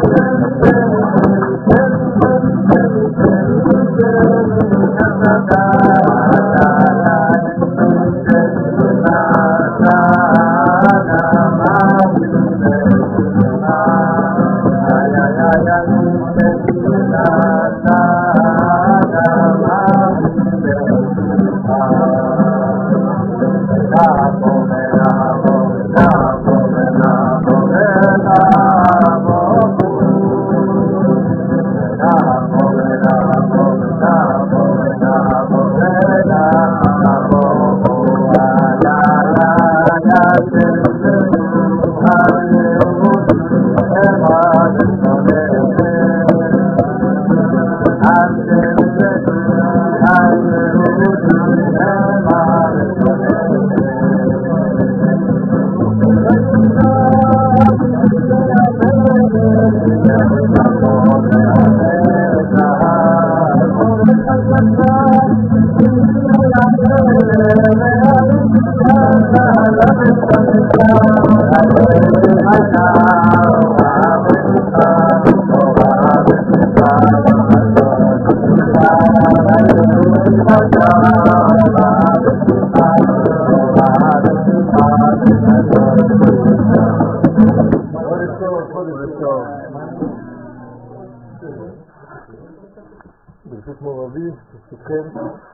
ברשות מורבי, ברשותכם,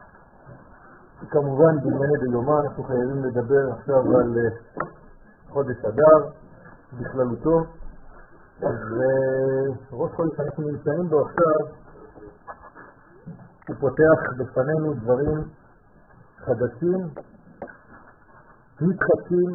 כמובן בענייני דיומה אנחנו חייבים לדבר עכשיו על חודש אדר בכללותו, וראש חודש אנחנו נמצאים בו עכשיו, הוא פותח בפנינו דברים חדשים, מתחדשים,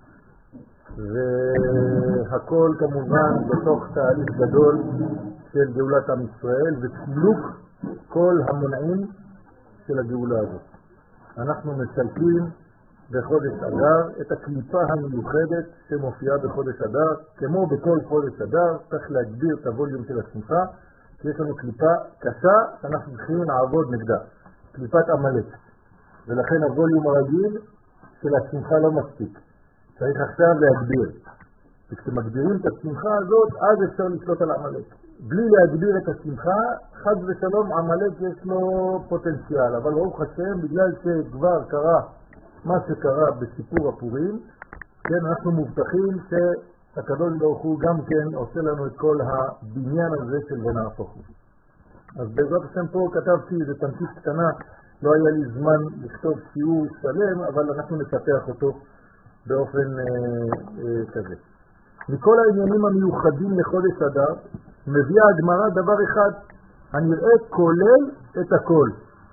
והכל כמובן בתוך תהליך גדול של גאולת עם ישראל וסילוק כל המונעים של הגאולה הזאת. אנחנו מסלקים בחודש אדר את הקליפה המיוחדת שמופיעה בחודש אדר, כמו בכל חודש אדר צריך להגביר את הווליום של השמחה, כי יש לנו קליפה קשה שאנחנו צריכים לעבוד נגדה, קליפת עמלק, ולכן הווליום הרגיל של השמחה לא מספיק, צריך עכשיו להגביר, וכשמגבירים את השמחה הזאת אז אפשר לשלוט על עמלק. בלי להגביר את השמחה, חד ושלום עמלק יש לו פוטנציאל, אבל ברוך השם, בגלל שכבר קרה מה שקרה בסיפור הפורים, כן, אנחנו מובטחים שהקדוש ברוך הוא גם כן עושה לנו את כל הבניין הזה של ונהפוך הוא. אז בעזרת השם פה כתבתי איזה תמצית קטנה, לא היה לי זמן לכתוב שיעור שלם, אבל אנחנו נפתח אותו באופן כזה. מכל העניינים המיוחדים לחודש אדר, מביאה הגמרא דבר אחד, הנראה כולל את הכל.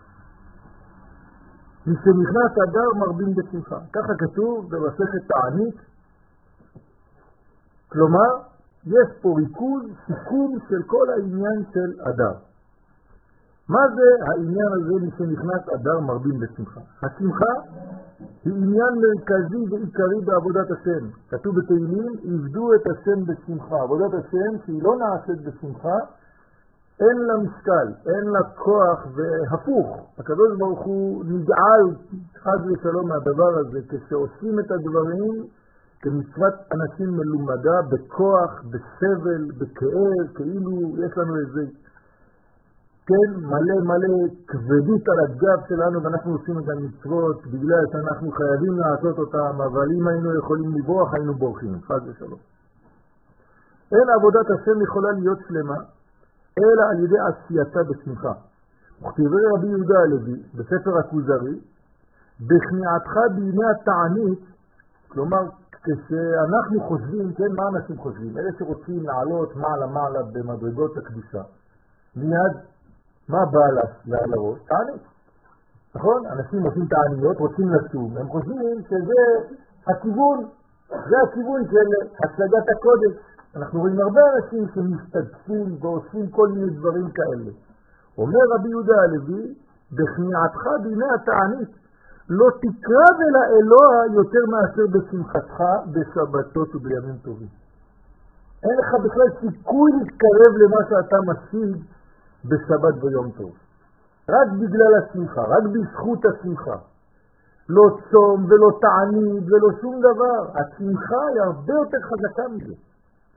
מי שנכנס אדר מרבים בשמחה. ככה כתוב במסכת תענית. כלומר, יש פה ריכוז, סיכום של כל העניין של אדר. מה זה העניין הזה מי שנכנס אדר מרבים בשמחה? השמחה היא עניין מרכזי ועיקרי בעבודת השם. כתוב בתהילים, עבדו את השם בשמחה. עבודת השם שהיא לא נעשית בשמחה, אין לה משקל, אין לה כוח, והפוך. הקדוש ברוך הוא נגעל חד ושלום מהדבר הזה, כשעושים את הדברים כמצוות אנשים מלומדה, בכוח, בסבל, בכאב, כאילו יש לנו איזה כן, מלא כבדות על הגב שלנו, ואנחנו עושים את המצוות בגלל שאנחנו חייבים לעשות אותם, אבל אם היינו יכולים לברוח, היינו בורחים, חד ושלום. אין עבודת השם יכולה להיות שלמה, אלא על ידי עשייתה בשמחה. וכתיבי רבי יהודה הלוי, בספר הכוזרי, בכניעתך בימי התענית, כלומר, כשאנחנו חושבים, כן, מה אנשים חושבים? אלה שרוצים לעלות מעלה במדרגות הקדושה, מיד, מה בא לראש? תענית. נכון? אנשים עושים תעניות, רוצים לצום, הם חושבים שזה הכיוון, זה הכיוון של השגת הקודש. אנחנו רואים הרבה אנשים שמסתדפים ועושים כל מיני דברים כאלה. אומר רבי יהודה הלוי, בכניעתך בימי התענית, לא תקרב אל האלוה יותר מאשר בשמחתך בשבתות ובימים טובים. אין לך בכלל סיכוי להתקרב למה שאתה משיג בשבת ויום טוב. רק בגלל השמחה, רק בזכות השמחה. לא צום ולא תענית ולא שום דבר. השמחה היא הרבה יותר חזקה מזה.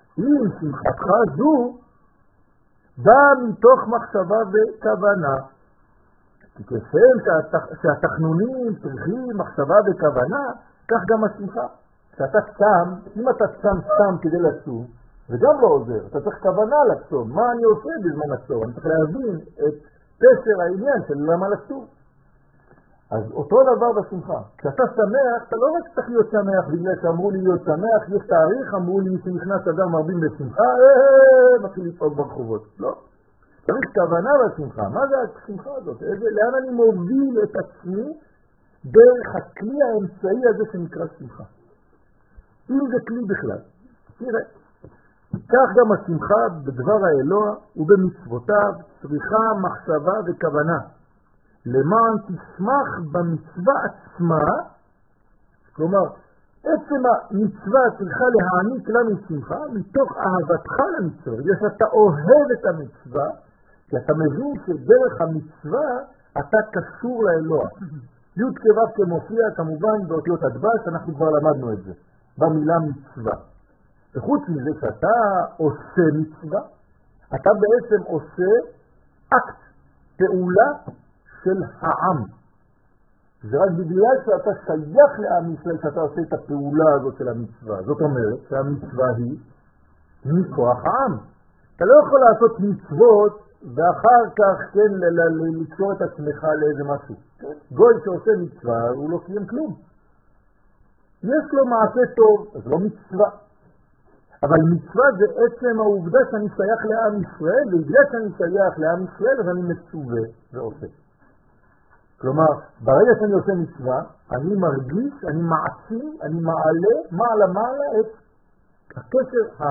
אם שמחתך זו באה מתוך מחשבה וכוונה. כי כשם שהתכנונים צריכים מחשבה וכוונה, כך גם השמחה. כשאתה צם, אם אתה צם כדי לצום, זה גם לא עוזר. אתה צריך כוונה לצום. מה אני עושה בזמן הצום? אני צריך להבין את פשר העניין של למה לצום. אז אותו דבר בשמחה. כשאתה שמח, אתה לא רק צריך להיות שמח בגלל שאמרו לי להיות שמח, יש תאריך, אמרו לי שנכנס אדם מרבים בשמחה, מתחיל לצעוד ברחובות. לא. צריך כוונה בשמחה. מה זה השמחה הזאת? לאן אני מוביל את עצמי דרך הכלי האמצעי הזה שנקרא שמחה? אם זה כלי בכלל. תראה, כך גם השמחה בדבר האלוה ובמצוותיו צריכה מחשבה וכוונה. למען תשמח במצווה עצמה, כלומר, עצם המצווה צריכה להעניק לנו שמחה מתוך אהבתך למצווה. בגלל שאתה אוהב את המצווה, כי אתה מבין שדרך המצווה אתה קשור לאלוה. י' כו' כמופיע כמובן באותיות הדבש, אנחנו כבר למדנו את זה, במילה מצווה. וחוץ מזה שאתה עושה מצווה, אתה בעצם עושה אקט, פעולה של העם. זה רק בגלל שאתה שייך לעם ישראל שאתה עושה את הפעולה הזאת של המצווה. זאת אומרת שהמצווה היא מכוח העם. אתה לא יכול לעשות מצוות ואחר כך כן לקשור את עצמך לאיזה משהו. גוי שעושה מצווה הוא לא קיים כלום. יש לו מעשה טוב, אז לא מצווה. אבל מצווה זה עצם העובדה שאני שייך לעם ישראל, ובגלל שאני שייך לעם ישראל אז אני מצווה ועושה. כלומר, ברגע שאני עושה מצווה, אני מרגיש, אני מעצים, אני מעלה את הקשר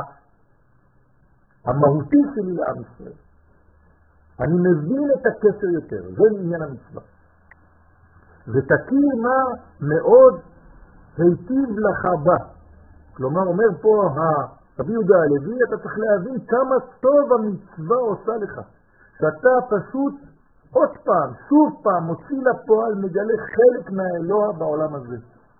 המהותי שלי לעם ישראל. אני מבין את הקשר יותר, זה עניין המצווה. ותכיר מה מאוד היטיב לך בה. כלומר, אומר פה רבי יהודה הלוי, אתה צריך להבין כמה טוב המצווה עושה לך. שאתה פשוט עוד פעם, שוב פעם, מוציא לפועל, מגלה חלק מהאלוה בעולם הזה.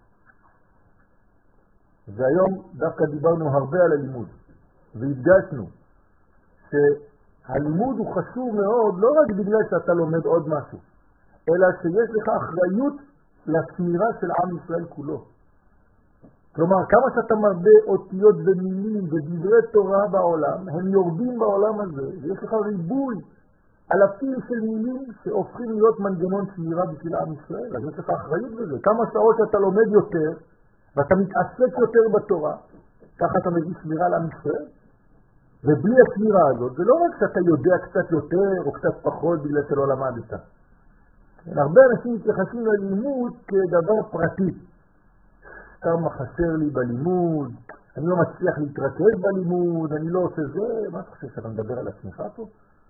והיום דווקא דיברנו הרבה על הלימוד, והדגשנו שהלימוד הוא חשוב מאוד, לא רק בגלל שאתה לומד עוד משהו, אלא שיש לך אחריות לשמירה של עם ישראל כולו. כלומר, כמה שאתה מרבה אותיות ומילים ודברי תורה בעולם, הם יורדים בעולם הזה, ויש לך ריבוי אלפים של מילים שהופכים להיות מנגנון שמירה בשביל עם ישראל. אז יש לך אחריות בזה. כמה שעות שאתה לומד יותר, ואתה מתעסק יותר בתורה, ככה אתה מביא שמירה לעם ישראל. ובלי השמירה הזאת, זה לא רק שאתה יודע קצת יותר או קצת פחות בגלל שלא למדת. הרבה אנשים מתייחסים ללימוד כדבר פרטי. כמה חסר לי בלימוד, אני לא מצליח להתרכז בלימוד, אני לא עושה זה. מה אתה חושב שאתה מדבר על עצמך פה?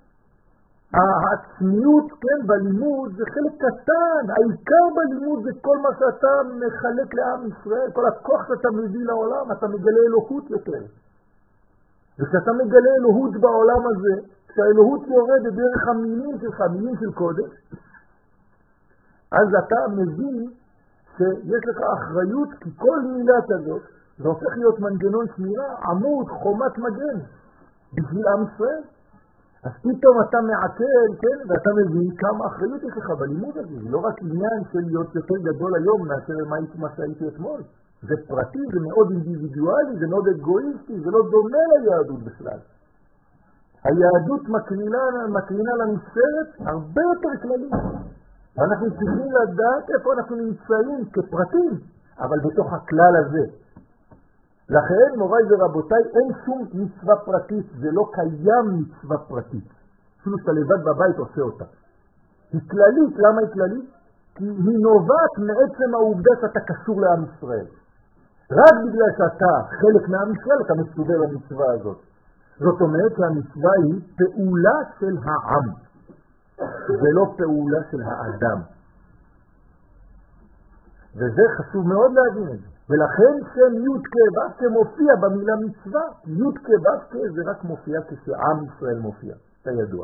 העצמיות, כן, בלימוד זה חלק קטן. העיקר בלימוד זה כל מה שאתה מחלק לעם ישראל, כל הכוח שאתה מביא לעולם, אתה מגלה אלוהות יותר. וכשאתה מגלה אלוהות בעולם הזה, כשהאלוהות יורדת דרך המילים שלך, מילים של קודש, אז אתה מבין שיש לך אחריות, כי כל מילה כזאת זה הופך להיות מנגנון שמירה, עמוד, חומת מגן בשביל עם ישראל. אז פתאום אתה מעכל, כן, ואתה מבין כמה אחריות יש לך בלימוד הזה. זה לא רק עניין של להיות יותר גדול היום מאשר מה שהייתי אתמול. זה פרטי, זה מאוד אינדיבידואלי, זה מאוד אגואיסטי, זה לא דומה ליהדות בכלל. היהדות מקרינה לנו סרט הרבה יותר כללי. ואנחנו צריכים לדעת איפה אנחנו נמצאים כפרטים, אבל בתוך הכלל הזה. לכן, מוריי ורבותיי, אין שום מצווה פרטית, זה לא קיים מצווה פרטית. אפילו שאתה לבד בבית עושה אותה. היא כללית, למה היא כללית? כי היא נובעת מעצם העובדה שאתה קשור לעם ישראל. רק בגלל שאתה חלק מעם ישראל, אתה מצווה למצווה הזאת. זאת אומרת שהמצווה היא פעולה של העם, ולא פעולה של האדם. וזה חשוב מאוד להבין את זה. ולכן שם י' כ' מופיע במילה מצווה. י' כ' זה רק מופיע כשעם ישראל מופיע, זה ידוע.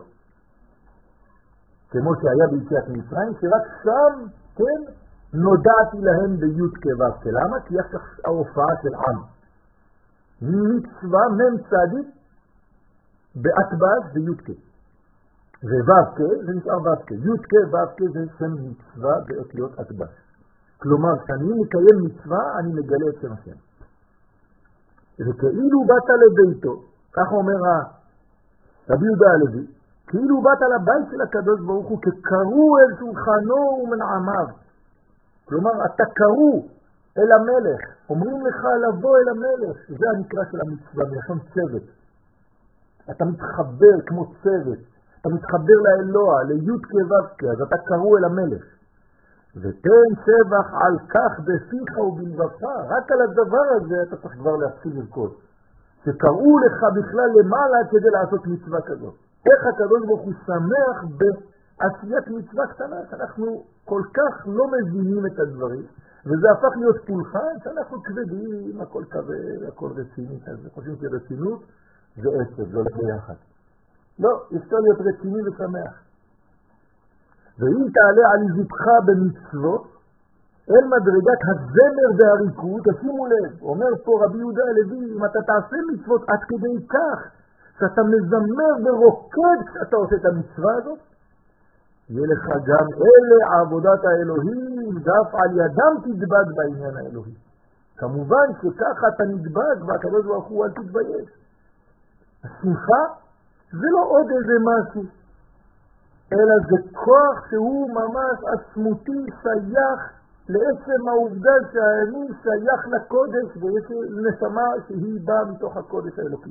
כמו שהיה ביציאת מצרים, שרק שם, כן, נודעתי להם בי' כ'. למה? כי יש ההופעה של עם. מצווה מם צדיק באטבעת וי"ק. וו"ק זה נשאר ו"ק. י"ק ו"ק זה שם מצווה באותיות אטבעת. כלומר, כשאני מקיים מצווה, אני מגלה את שם השם. וכאילו באת לביתו, כך אומר רבי יהודה הלוי, כאילו באת לבית של הקדוש ברוך הוא, כקראו אל שולחנו ומנעמיו. כלומר, אתה קראו אל המלך, אומרים לך לבוא אל המלך. זה הנקרא של המצווה, מלשון צוות. אתה מתחבר כמו צוות, אתה מתחבר לאלוה, לי"ק ו"ק, אז אתה קראו אל המלך. ותן שבח על כך בפיך ובלבבך, רק על הדבר הזה אתה צריך כבר להתחיל לרקוד. שקראו לך בכלל למעלה כדי לעשות מצווה כזאת. איך הקדוש ברוך הוא שמח בעשיית מצווה קטנה, שאנחנו כל כך לא מבינים את הדברים, וזה הפך להיות פולחן, שאנחנו כבדים, הכל כבד, הכל רציני, אז חושבים שרצינות זה עצב, לא הולך ביחד. לא, אפשר להיות רציני ושמח. ואם תעלה על עיזותך במצוות, אל מדרגת הזמר והריקוד, תשימו לב, אומר פה רבי יהודה הלוי, אם אתה תעשה מצוות עד כדי כך, שאתה מזמר ורוקד כשאתה עושה את המצווה הזאת, יהיה לך גם אלה עבודת האלוהים, דף על ידם תדבק בעניין האלוהי. כמובן שככה אתה נדבק, והקדוש ברוך הוא אל תתבייש. השמחה זה לא עוד איזה משהו, אלא זה כוח שהוא ממש עצמותי, שייך לעצם העובדה שהאני שייך לקודש, ויש נשמה שהיא באה מתוך הקודש האלוקי.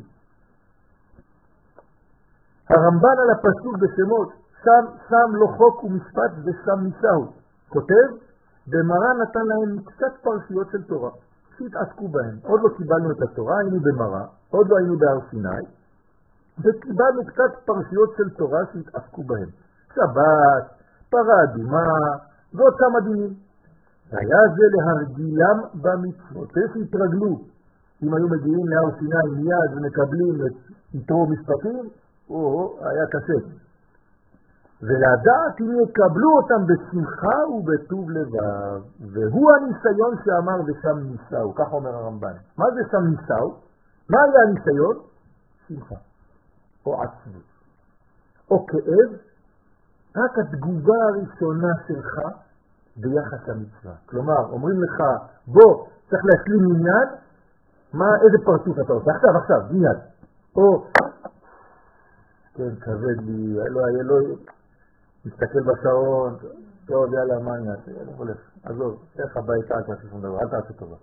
הרמב"ן על הפסוק בשמות, שם לו חוק ומשפט ושם ניסהו, כותב, במראה נתן להם קצת פרשיות של תורה, שהתעסקו בהם. עוד לא קיבלנו את התורה, היינו במראה, עוד לא היינו בהר סיני, וקיבלנו קצת פרשיות של תורה שהתעסקו בהם. שבת, פרה אדומה, ועוד כמה דינים. היה זה להרגילם במצוות. איך התרגלו? אם היו מגיעים להר סיני מיד ומקבלים את יתרו משפטים, היה קשה. ולדעת אם יקבלו אותם בשמחה ובטוב לבב. והוא הניסיון שאמר ושם ניסהו. כך אומר הרמב"ן. מה זה שם ניסהו? מה היה הניסיון? שמחה. או עצמות. או כאב. רק התגובה הראשונה שלך ביחס למצווה. כלומר, אומרים לך, בוא, צריך להשלים עניין, איזה פרצוף אתה עושה? עכשיו, מיד. או, כן, כבד לי, לא, מסתכל בשעון, טוב, יאללה, מה אני אעשה? אני הולך, עזוב, איך הביתה, אל תעשה שום דבר, אל תעשה טובה.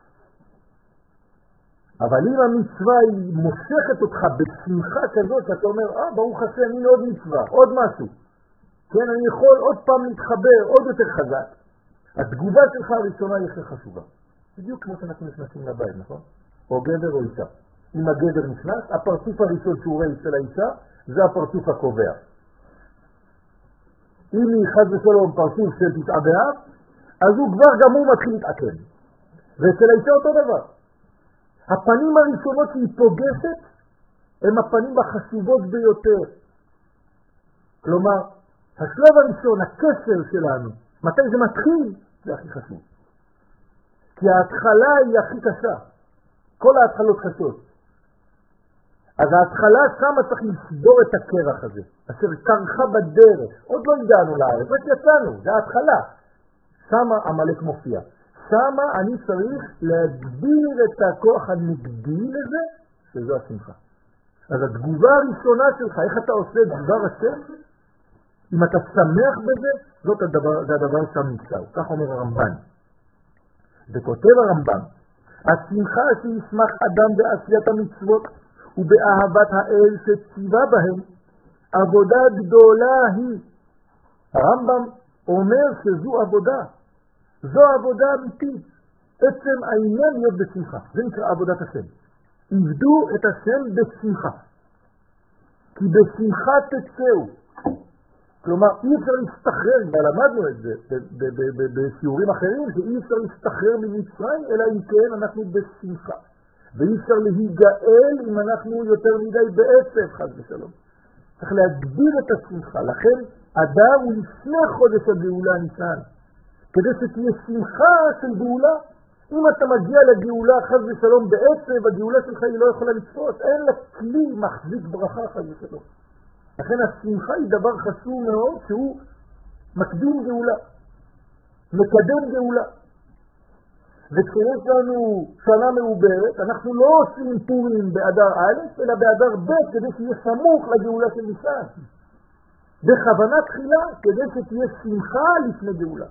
אבל אם המצווה היא מושכת אותך בשמחה כזאת, שאתה אומר, ברוך השם, הנה עוד מצווה, עוד משהו. כן, אני יכול עוד פעם להתחבר, עוד יותר חזק. התגובה שלך הראשונה היא הכי חשובה. בדיוק כמו שאנחנו נכנסים לבית, נכון? או גבר או אישה. אם הגבר נכנס, הפרצוף הראשון שהוא רואה אצל האישה, זה הפרצוף הקובע. אם היא חד ושלום פרצוף של תשעה באב, אז הוא כבר גם הוא מתחיל להתעכב. ואצל האישה אותו דבר. הפנים הראשונות שהיא פוגשת, הם הפנים החשובות ביותר. כלומר, השלב הראשון, הקשר שלנו, מתי זה מתחיל, זה הכי חשוב. כי ההתחלה היא הכי קשה. כל ההתחלות קשות. אז ההתחלה שמה צריך לסדור את הקרח הזה, אשר קרחה בדרך. עוד לא הגענו לארץ, רק יצאנו, זה ההתחלה. שמה המלאק מופיע. שמה אני צריך להגביר את הכוח הנגדי לזה, שזו השמחה. אז התגובה הראשונה שלך, איך אתה עושה דבר השם, אם אתה שמח בזה, זה הדבר שם נמצא. כך אומר הרמב"ן. וכותב הרמב"ן, השמחה שישמח אדם בעשיית המצוות ובאהבת האל שציווה בהם, עבודה גדולה היא. הרמב"ם אומר שזו עבודה. זו עבודה אמיתית. עצם העניין להיות בשמחה. זה נקרא עבודת השם. עבדו את השם בשמחה. כי בשמחה תצאו. כלומר, אי אפשר להסתחרר, ולמדנו את זה בשיעורים אחרים, שאי אפשר להסתחרר ממצרים, אלא אם כן אנחנו בשמחה. ואי אפשר להיגאל אם אנחנו יותר מדי בעצב, חס ושלום. צריך להגדיל את השמחה. לכן, אדר הוא לפני חודש הגאולה ניסן. כדי שתהיה שמחה של גאולה, אם אתה מגיע לגאולה חס ושלום בעצב, הגאולה שלך היא לא יכולה לתפוס, אין לה כלי מחזיק ברכה חס ושלום. לכן השמחה היא דבר חשוב מאוד שהוא מקדים גאולה, מקדם גאולה. וכשיש לנו שנה מעוברת, אנחנו לא עושים פורים באדר א', אלא באדר ב', כדי שיהיה סמוך לגאולה של ניסן. בכוונה תחילה, כדי שתהיה שמחה לפני גאולה.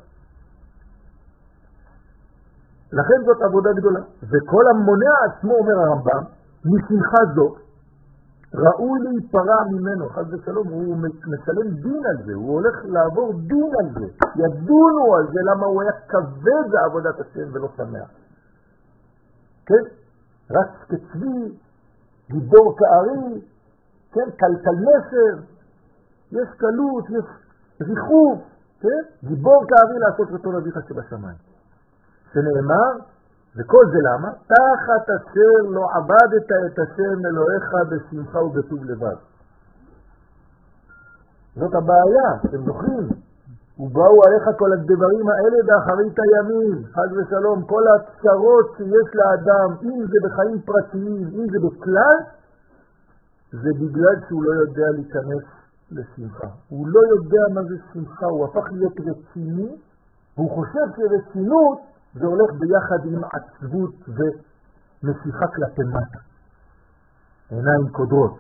לכן זאת עבודה גדולה. וכל המונע עצמו, אומר הרמב"ם, משמחה זו, ראוי להיפרע ממנו, חס ושלום, הוא משלם דין על זה, הוא הולך לעבור דין על זה, ידונו על זה, למה הוא היה כבד בעבודת השם ולא שמח. כן? רק כצבי, גיבור כארי, כן? כלכל נסר, יש קלות, יש ריחוף, כן? גיבור כארי לעשות רצון אביך שבשמיים. שנאמר, וכל זה למה? תחת אשר לא עבדת את השם אלוהיך בשמחה ובטוב לבד. זאת הבעיה, אתם זוכרים? ובאו עליך כל הדברים האלה באחרית הימים, חג ושלום, כל הצרות שיש לאדם, אם זה בחיים פרטיים, אם זה בכלל, זה בגלל שהוא לא יודע להיכנס לשמחה. הוא לא יודע מה זה שמחה, הוא הפך להיות רציני, והוא חושב שרצינות זה הולך ביחד עם עצבות ומשיכה כלפי מטה. עיניים קודרות.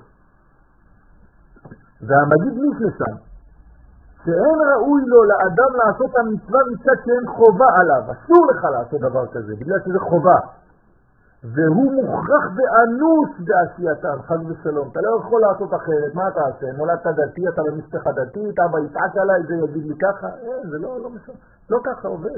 והמגיד משנה, שאין ראוי לו לאדם לעשות המצווה מצד שאין חובה עליו. אסור לך לעשות דבר כזה, בגלל שזה חובה. והוא מוכרח באנוס בעשייתם, חג ושלום. אתה לא יכול לעשות אחרת, מה אתה עושה? נולדת דתי, אתה במשפחה דתית, אבא יצעק עליי, זה יגיד לי ככה. זה לא משנה. לא ככה עובד.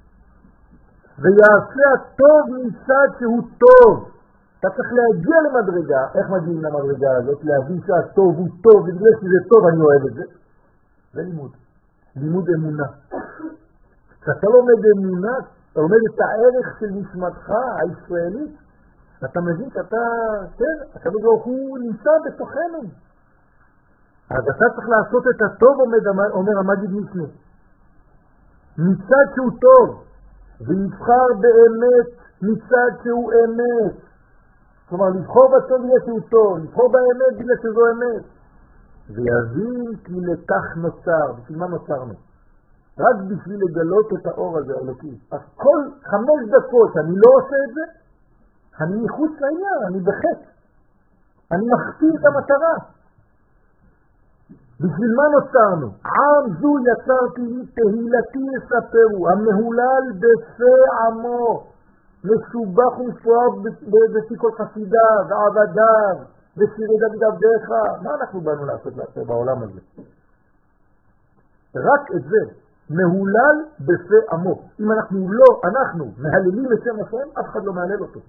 ויעשה הטוב מצד שהוא טוב. אתה צריך להגיע למדרגה. איך מגיעים למדרגה הזאת? להבין שהטוב הוא טוב, ובגלל שזה טוב אני אוהב את זה. זה לימוד. לימוד אמונה. כשאתה לומד אמונה, אתה לומד את הערך של נשמתך הישראלית, אתה מבין שאתה, כן, הקדוש ברוך הוא נמצא בתוכנו. אז אתה צריך לעשות את הטוב, אומר המגיד משנה. מצד שהוא טוב. ויבחר באמת מצד שהוא אמת. כלומר, לבחור בטוב בגלל שהוא טוב, לבחור באמת בגלל שזו אמת. ויבין כי לכך נוצר. בשביל מה נוצרנו? רק בשביל לגלות את האור הזה, האלוקי. אז כל 5 דקות אני לא עושה את זה, אני מחוץ לעניין, אני בחטא. אני מחטיא את המטרה. בשביל מה נוצרנו? עם זו יצרתי, תהילתי יספרו, המהולל בפה עמו, משובח ומפואר בפי כל חסידיו, ועבדיו, ושירי דוד עבדיך. מה אנחנו באנו לעשות בעולם הזה? רק את זה, מהולל בפה עמו. אם אנחנו מהללים את שם השם, אף אחד לא מהלל אותו.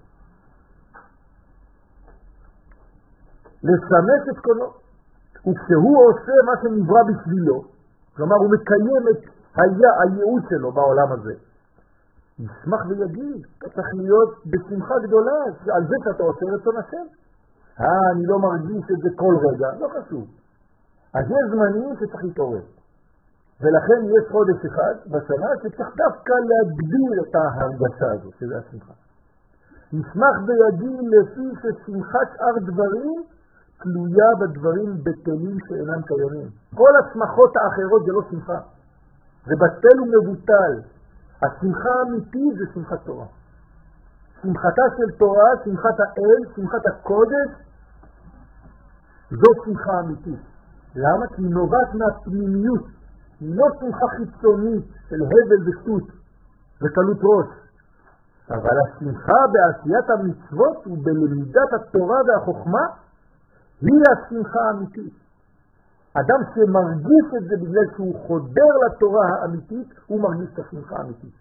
לשמש את קולו. וכשהוא עושה מה שנברא בשבילו, כלומר הוא מקיים את הייעוד שלו בעולם הזה, ישמח ויגיד, אתה צריך להיות בשמחה גדולה על זה שאתה עושה רצון השם. אני לא מרגיש את זה כל רגע, לא חשוב. אז יש זמנים שצריך להתעורר. ולכן יש חודש אחד בשנה שצריך דווקא להגביר את ההרגשה הזאת, שזה השמחה. ישמח ויגיד לפי ששמחת שאר דברים תלויה בדברים בטלים שאינם קיימים. כל השמחות האחרות זה לא שמחה. זה בטל ומבוטל. השמחה האמיתית זה שמחת תורה. שמחתה של תורה, שמחת האל, שמחת הקודש, זאת שמחה אמיתית. למה? כי היא נובעת מהפנימיות. היא לא שמחה חיצונית של הבל ושטות וקלות ראש. אבל השמחה בעשיית המצוות ובלמידת התורה והחוכמה היא השמחה האמיתית. אדם שמרגיש את זה בגלל שהוא חודר לתורה האמיתית, הוא מרגיש את השמחה האמיתית.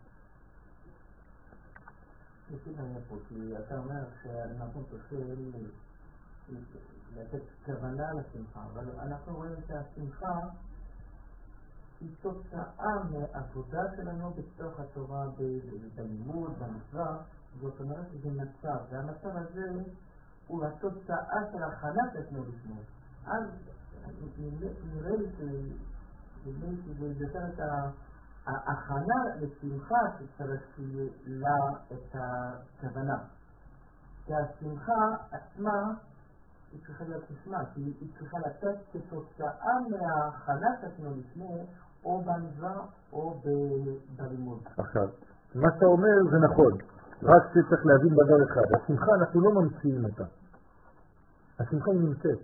יש לי פה, כי אתה אומר שאנחנו צריכים לתת כוונה לשמחה, אבל אנחנו רואים שהשמחה היא תוצאה מעבודה שלנו בתוך התורה, בלימוד, במצווה. זאת אומרת שזה מצב, והמצב הזה הוא התוצאה של הכנה שעשינו לפני. אז נראה לי שזה יותר את ההכנה לשמחה שצריך שיהיה לה את הכוונה. כי השמחה עצמה היא צריכה להיות נשמע, כי היא צריכה לתת כתוצאה מההכנה שעשינו לפני, או במצווה או בלימוד. עכשיו, מה שאתה אומר זה נכון, רק שצריך להבין דבר אחד, השמחה אנחנו לא ממציאים אותה. השמחה היא נמצאת.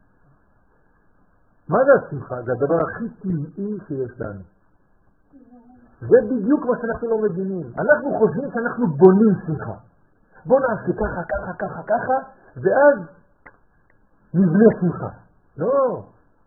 מה זה השמחה? זה הדבר הכי טבעי שיש לנו. זה בדיוק מה שאנחנו לא מבינים. אנחנו חושבים שאנחנו בונים שמחה. בוא נעשה ככה, ככה, ככה, ככה, ואז נבנה שמחה. לא.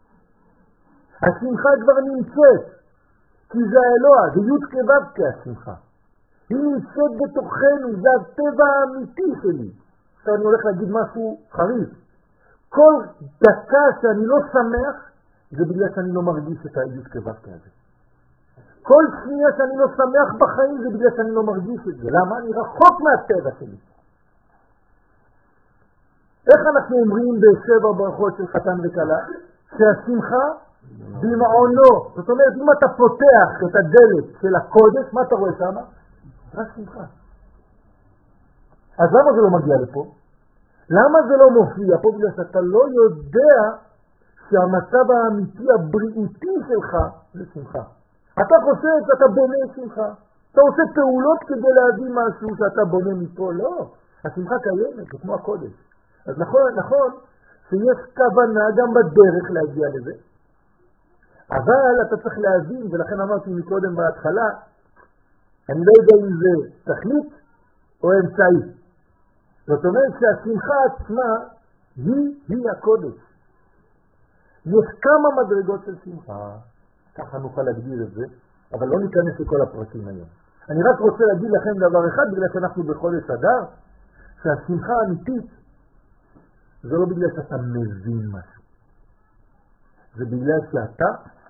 השמחה כבר נמצאת. כי זה האלוה, זה י' כבב כשמחה. היא נמצאת בתוכנו, זה הטבע האמיתי שלי. עכשיו אני הולך להגיד משהו חריף. כל דקה שאני לא שמח, זה בגלל שאני לא מרגיש את הי' כבב כזה. כל שנייה שאני לא שמח בחיים, זה בגלל שאני לא מרגיש את זה. למה? אני רחוק מהטבע שלי. איך אנחנו אומרים בשבע ברכות של חתן וכלה? שהשמחה במעונו. זאת אומרת, אם אתה פותח את הדלת של הקודש, מה אתה רואה שם? רק שמחה. אז למה זה לא מגיע לפה? למה זה לא מופיע פה? בגלל שאתה לא יודע שהמצב האמיתי הבריאותי שלך זה שמחה. אתה חושב שאתה בונה שמחה. אתה עושה פעולות כדי להביא משהו שאתה בונה מפה. לא. השמחה קיימת, זה כמו הקודש. אז נכון שיש כוונה גם בדרך להגיע לזה. אבל אתה צריך להבין, ולכן אמרתי מקודם בהתחלה, אני לא יודע אם זה תכלית או אמצעי. זאת אומרת שהשמחה עצמה היא הקודש. יש כמה מדרגות של שמחה, ככה נוכל להגדיר את זה, אבל לא ניכנס לכל הפרטים היום. אני רק רוצה להגיד לכם דבר אחד, בגלל שאנחנו בחודש אדר, שהשמחה האמיתית זה לא בגלל שאתה מבין משהו. זה בגלל שאתה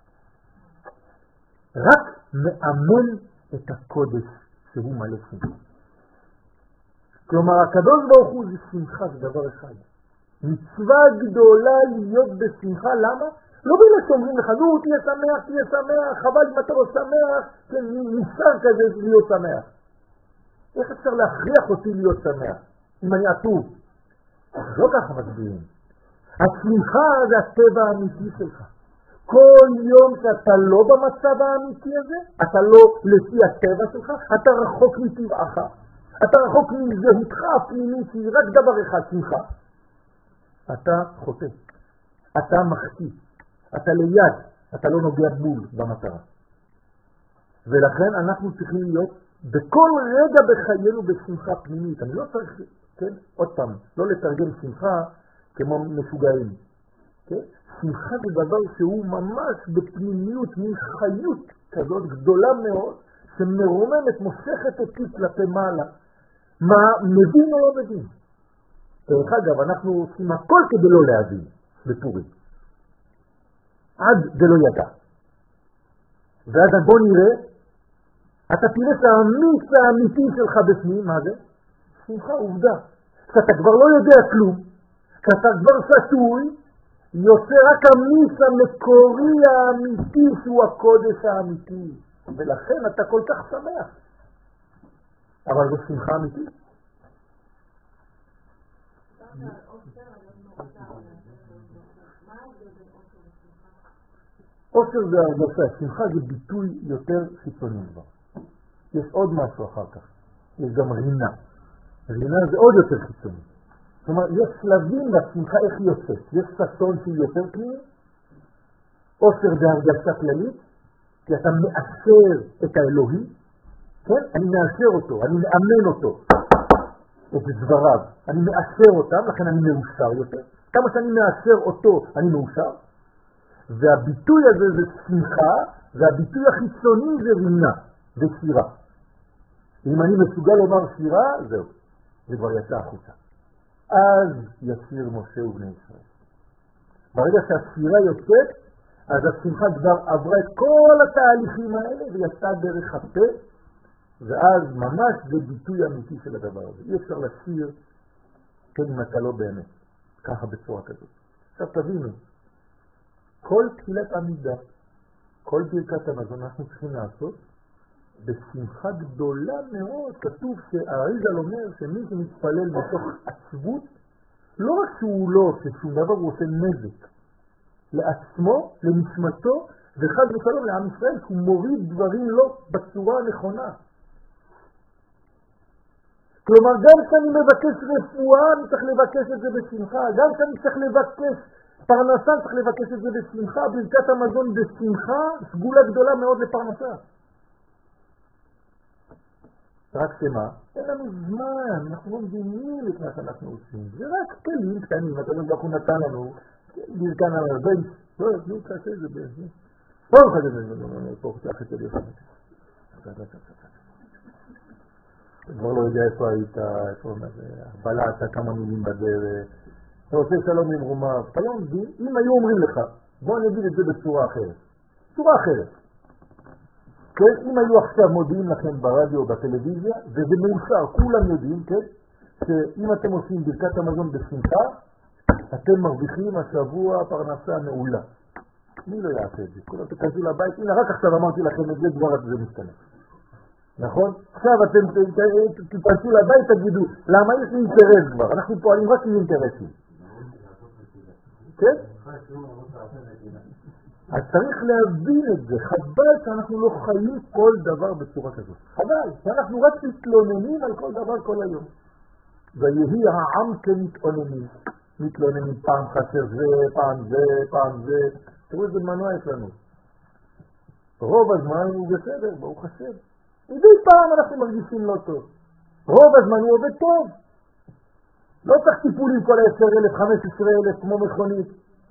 רק מאמן את הקודש שהוא מלא שמחה. כלומר, הקדוש ברוך הוא זה שמחה, זה דבר אחד. מצווה גדולה להיות בשמחה, למה? לא בגלל שאומרים לך, נו, תהיה שמח, חבל אם אתה לא שמח, כן, מוסר כזה להיות שמח. איך אפשר להכריח אותי להיות שמח, אם אני עטוב? לא ככה מסבירים. השמחה זה הטבע האמיתי שלך. כל יום שאתה לא במצב האמיתי הזה, אתה לא לפי הטבע שלך, אתה רחוק מטבעך. אתה רחוק מזהותך הפנימית, שהיא רק דבר אחד, שמחה. אתה חוטא. אתה מחטיא. אתה ליד. אתה לא נוגע בול במטרה. ולכן אנחנו צריכים להיות בכל רגע בחיינו בשמחה פנימית. אני לא צריך, כן? עוד פעם, לא לתרגם שמחה כמו משוגעים. כן? שמחה זה דבר שהוא ממש בפנימיות, מחיות כזאת גדולה מאוד, שמרוממת, מושכת אותי כלפי מעלה. מה מבין או לא מבין? דרך אגב, אנחנו עושים הכל כדי לא להבין בפורים. עד זה לא ידע. ועד בוא נראה, אתה תראה שהאמיץ האמיתי שלך בפנים, מה זה? שמחה, עובדה. כשאתה כבר לא יודע כלום, כשאתה כבר שטוי, יוצא רק המיץ המקורי האמיתי שהוא הקודש האמיתי. ולכן אתה כל כך שמח. אבל זו שמחה אמיתית. אושר זה הרגשה, שמחה זה ביטוי יותר חיצוני כבר. יש עוד משהו אחר כך. יש גם רינה. רינה זה עוד יותר חיצוני. זאת אומרת, יש שלבים בשמחה איך היא יוצאת. יש סטון שהיא יותר פנימי. אושר זה הרגשה כללית, כי אתה מאשר את האלוהי. כן? אני מאשר אותו, אני מאמן אותו. את דבריו. אני מאשר אותם, לכן אני מאושר יותר. כמה שאני מאשר אותו, אני מאושר. והביטוי הזה זה שמחה, והביטוי החיצוני זה רינה ושירה. אם אני מסוגל לומר שירה, זהו. זה כבר יצא החוצה. אז ישיר משה ובני ישראל. ברגע שהשירה יוצאת, אז השמחה כבר עברה את כל התהליכים האלה ויצאה דרך הפה, ואז ממש זה ביטוי אמיתי של הדבר הזה. אי אפשר לשיר כן אם אתה לא באמת, ככה בצורה כזאת. עכשיו תבינו, כל תחילת עמידה, כל ברכת המזון אנחנו צריכים לעשות בשמחה גדולה מאוד. כתוב שהאריז"ל אומר שמי שמתפלל בתוך עצבות, לא רק שהוא לא עושה שום דבר, הוא עושה נזק לעצמו, לנשמתו, וחד ושלום לעם ישראל, שהוא מוריד דברים לא בצורה הנכונה. כלומר, גם כשאני מבקש רפואה, אני צריך לבקש את זה בשמחה. גם כשאני צריך לבקש פרנסה, צריך לבקש את זה בשמחה. ברכת המזון בשמחה, סגולה גדולה מאוד לפרנסה. רק שמה? אין לנו זמן, אנחנו לא מבינים את מה שאנחנו עושים. זה רק כלים קטנים, אתה יודע, הוא נתן לנו, ברכן על הבן, לא, לא, תעשה את זה בעצם. פה אחד את זה, פה תעשה את זה. כבר לא יודע איפה היית, בלעת כמה מילים בדרך, אתה עושה שלום עם רומיו, אתה לא מבין, אם היו אומרים לך, בוא נגיד את זה בצורה אחרת, צורה אחרת. כן, אם היו עכשיו מודיעים לכם ברדיו או בטלוויזיה, וזה מאושר, כולם יודעים, כן, שאם אתם עושים ברכת המזון בשמחה, אתם מרוויחים השבוע פרנסה מעולה. מי לא יעשה את זה? כולם תכנסו לבית, הנה רק עכשיו אמרתי לכם את זה, כבר זה משתנה. נכון? עכשיו אתם תיכנסו לבית, תגידו, למה יש אינטרס כבר? אנחנו פועלים רק עם אינטרסים. כן? אז צריך להבין את זה. חבל שאנחנו לא חיים כל דבר בצורה כזאת. חבל שאנחנו רק מתלוננים על כל דבר כל היום. ויהי העם כמתלוננים. מתלוננים פעם חסר זה, פעם זה. תראו איזה מנוע יש לנו. רוב הזמן הוא בסדר, ברוך השם. מדי פעם אנחנו מרגישים לא טוב. רוב הזמן הוא עובד טוב. לא צריך טיפולים כל 10,000, 15,000 כמו מכונית.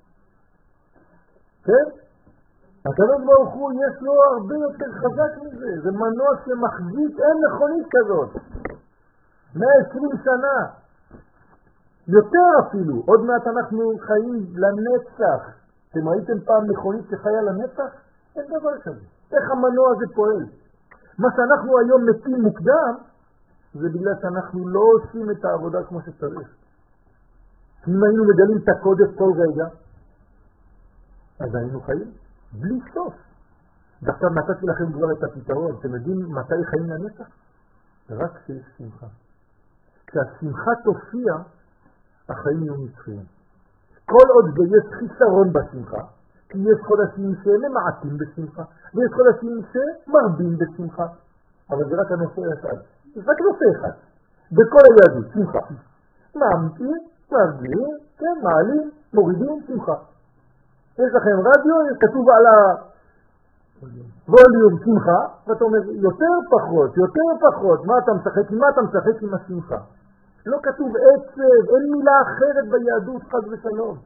כן? הקדוש ברוך הוא יש לו הרבה יותר חזק מזה. זה מנוע שמחזיק, אין מכונית כזאת. 120 שנה. יותר אפילו. עוד מעט אנחנו חיים לנצח. אתם ראיתם פעם מכונית שחיה לנצח? אין דבר כזה. איך המנוע הזה פועל? מה שאנחנו היום מתים מוקדם, זה בגלל שאנחנו לא עושים את העבודה כמו שצריך. אם היינו מגלים את הקודש כל רגע, אז היינו חיים בלי סוף. ועכשיו נתתי לכם כבר את הפתרון. אתם יודעים מתי חיים לנצח? רק כשיש שמחה. כשהשמחה תופיע, החיים יהיו נצחיים. כל עוד יש חיסרון בשמחה, כי יש חודשים שממעטים בשמחה, ויש חודשים שמרבים בשמחה. אבל זה רק הנושא אחד. זה רק נושא אחד. בכל היהדות, שמחה. מאמתים, מרגיעים, כן, מעלים, מורידים, שמחה. יש לכם רדיו, כתוב על הווליום שמחה, ואתה אומר, יותר פחות, מה אתה משחק? מה אתה משחק עם השמחה? לא כתוב עצב, אין מילה אחרת ביהדות, חד ושלום.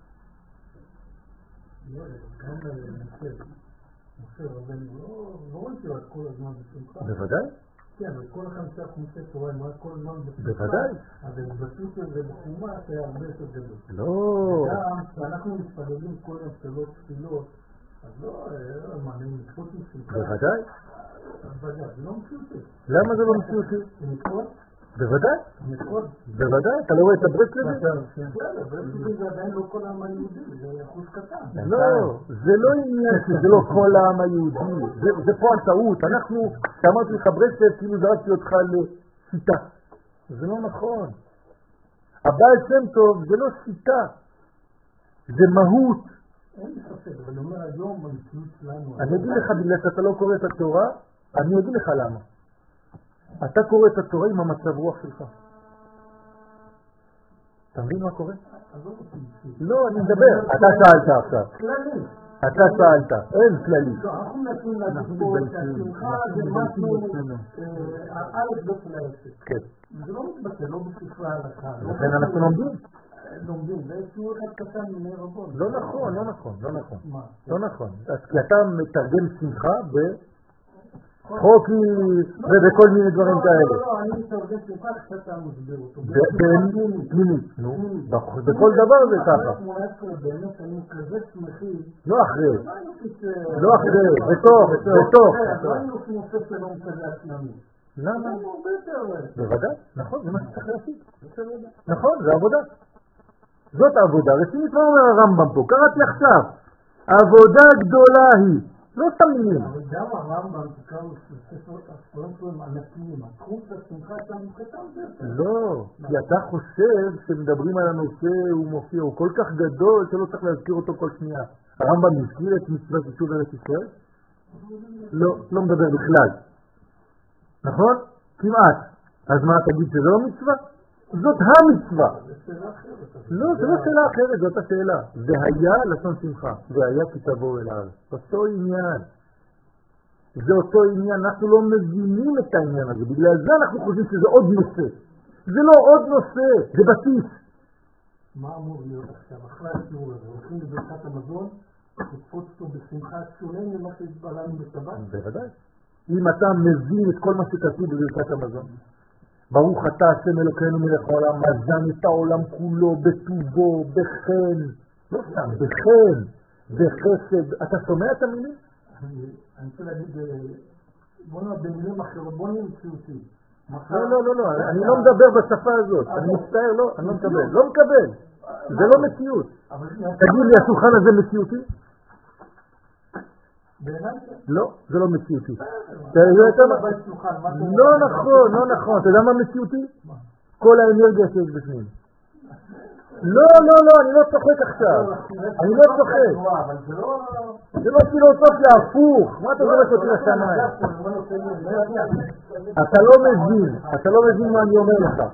גם משה רבנו לא רואים שלו כל הזמן בשמחה. בוודאי. כן, אבל כל החמישה חומשי תורה הם רק כל הזמן בשמחה. בוודאי. אבל בסוף הזה בחומה היה הרבה יותר גדול. לא. גם כשאנחנו מתפללים כל יום שלוש תפילות, אז לא מעניינים לקפוץ עם שמחה. בוודאי. זה לא מציאותי. למה זה לא מציאותי? זה מקרות? בוודאי. מקרות? בוודאי. אתה לא רואה את הברסלבים? כן, הברסלבים זה עדיין לא כל העם היהודי, זה אחוז קטן. לא, זה לא עניין שזה לא כל העם היהודי. זה פה הטעות. אנחנו, כשאמרתי לך ברסלב, כאילו זרקתי אותך לשיטה. זה לא נכון. הבעל שם טוב זה לא שיטה. זה מהות. אין לי ספק, אבל אומר היום במציאות שלנו... אני אגיד לך, בגלל שאתה לא קורא את התורה, אני אגיד לך למה. אתה קורא את התורה עם המצב רוח שלך. אתה מבין מה קורה? לא, אני מדבר. אתה שאלת עכשיו. כללי. אתה שאלת. אין כללי. אנחנו נתאים להגיד פה שהשמחה זה משהו האלף לא של העסק. כן. זה לא מתבטא, לא בספרי ההלכה. לכן אנחנו לומדים. לומדים, זה שיעור אחד קטן מיני רבות. לא נכון, לא נכון, לא נכון. מה? לא נכון. אז כי אתה מתרגם שמחה בחוקי ובכל מיני דברים כאלה. לא, אני מתרגם שמחה כשאתה מסביר אותו. פנימית. בכל דבר זה ככה. באמת אני כזה שמחי. לא אחרי. לא אחרי, בתוך. לא אני עושים עושה שלום כזה עצמי. למה? זה הרבה יותר. בוודאי, נכון, זה מה שצריך לעשות. נכון, זה עבודה. זאת עבודה. רצינית מה אומר הרמב"ם פה? קראתי עכשיו. עבודה גדולה היא לא סתם מילים. אבל גם הרמב"ם, כמה הספרים שלו הם ענקיים, התחום של השמחה אתה מתחתם זה? לא, כי אתה חושב שמדברים על הנושא, הוא מופיע, הוא כל כך גדול שלא צריך להזכיר אותו כל שנייה. הרמב"ם הזכיר את מצוות יישוב ארץ ישראל? לא מדבר בכלל. נכון? כמעט. אז מה תגיד שזה לא מצווה? זאת המצווה. לא, זה לא שאלה אחרת, זאת השאלה. זה היה לשון שמחה, זה היה כי תבואו אל הארץ. אותו עניין. זה אותו עניין, אנחנו לא מבינים את העניין הזה, בגלל זה אנחנו חושבים שזה עוד נושא. זה לא עוד נושא, זה בסיס. מה אמור להיות עכשיו? אחרי השיעור הזה, הולכים לברכת המזון, תקפוץ אותו בשמחה שונה ממה שהתבלענו בשבת? בוודאי. אם אתה מבין את כל מה שכתוב בברכת המזון, ברוך אתה השם אלוקינו מלך העולם, מזן את העולם כולו בטובו, בחן, לא סתם, בחן, בחסד. אתה שומע את המילים? אני רוצה להגיד, בוא נראה במילים אחרות, בוא נראה מציאותי. לא, אני לא מדבר בשפה הזאת, אני מצטער, לא, אני לא מקבל, זה לא מציאות. תגיד לי, השולחן הזה מציאותי? לא, זה לא מציאותי. לא נכון, אתה יודע מה מציאותי? כל האנרגיה שיש בפנים. לא, אני לא צוחק עכשיו. אני לא צוחק. זה לא פילוסופיה, הפוך. מה אתה זורק אותי לשמיים? אתה לא מבין מה אני אומר לך.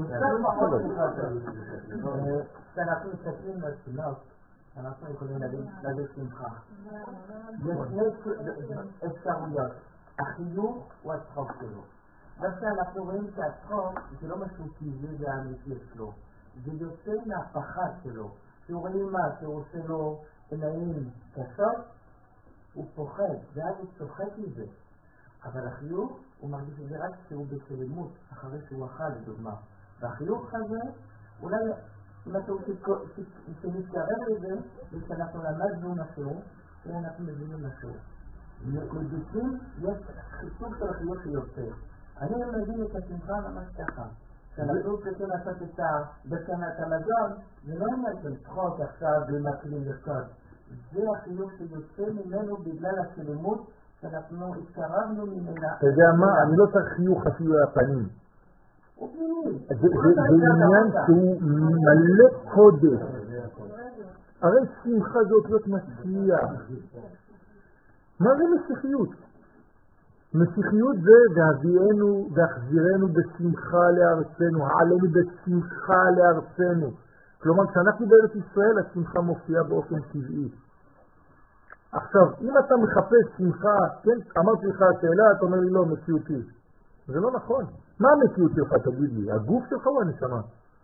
כשאנחנו מסתכלים בתפילות, אנחנו יכולים להגיד שמחה. יש שני אפשרויות. החיוך הוא הצחוק שלו. דווקא אנחנו רואים שהצחוק זה לא משהו טבעי והאמיתי שלו. זה יוצא מהפחד שלו. שהוא רואה מה? שהוא עושה לו עיניים קשות, הוא פוחד, ואז הוא צוחק מזה. אבל החיוך, הוא מרגיש את זה רק כשהוא בסלימות, אחרי שהוא אכל לדוגמה. והחיוך הזה, אולי משהו שנתקרב לזה, זה שאנחנו למדנו משהו, ואנחנו מבינים משהו. מבפנים יש חיסוק של החיוך שיוצא. אני מבין את השמחה ממש ככה. כשאנחנו צריכים לעשות את בקנת המזון, זה לא עניין של צחוק עכשיו ומתחילים לרקוד. זה החיוך שיוצא ממנו בגלל הסלימות שאנחנו התקרבנו ממנה. אתה יודע מה? אני לא צריך חיוך אפילו הפנים. זה עניין שהוא מלא קודש. הרי שמחה זאת להיות מצליח. מה זה משיחיות? משיחיות זה והחזירנו בשמחה לארצנו, העלינו בשמחה לארצנו. כלומר, כשאנחנו בארץ ישראל, השמחה מופיעה באופן טבעי. עכשיו, אם אתה מחפש שמחה, כן, אמרתי לך השאלה, אתה אומר לי לא, מציאותי. זה לא נכון. מה המציאות שלך, תגיד לי? הגוף שלך או הנשמה?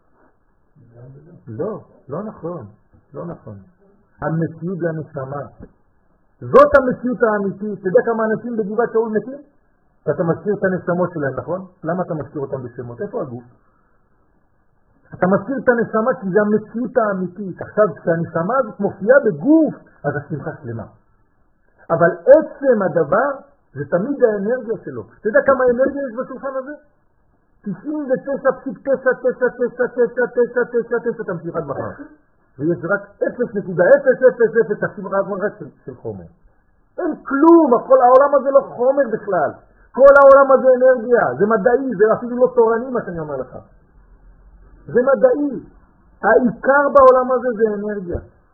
לא נכון. לא נכון. המציאות זה הנשמה. זאת המציאות האמיתית. אתה יודע כמה אנשים בגבעת שאול מתים? אתה מזכיר את הנשמות שלהם, נכון? למה אתה מזכיר אותם בשמות? איפה הגוף? אתה מזכיר את הנשמה כי זה המציאות האמיתית. עכשיו, כשהנשמה הזאת מופיעה בגוף, אז השמחה שלמה. אבל עצם הדבר זה תמיד האנרגיה שלו. אתה יודע כמה אנרגיה יש בשולחן הזה? 99.9999999 תמשיך עד מחר. ויש רק 0.000 תקשיב רק של חומר. אין כלום, העולם הזה לא חומר בכלל. כל העולם הזה אנרגיה, זה מדעי, זה אפילו לא תורני מה שאני אומר לך. זה מדעי. העיקר בעולם הזה זה אנרגיה.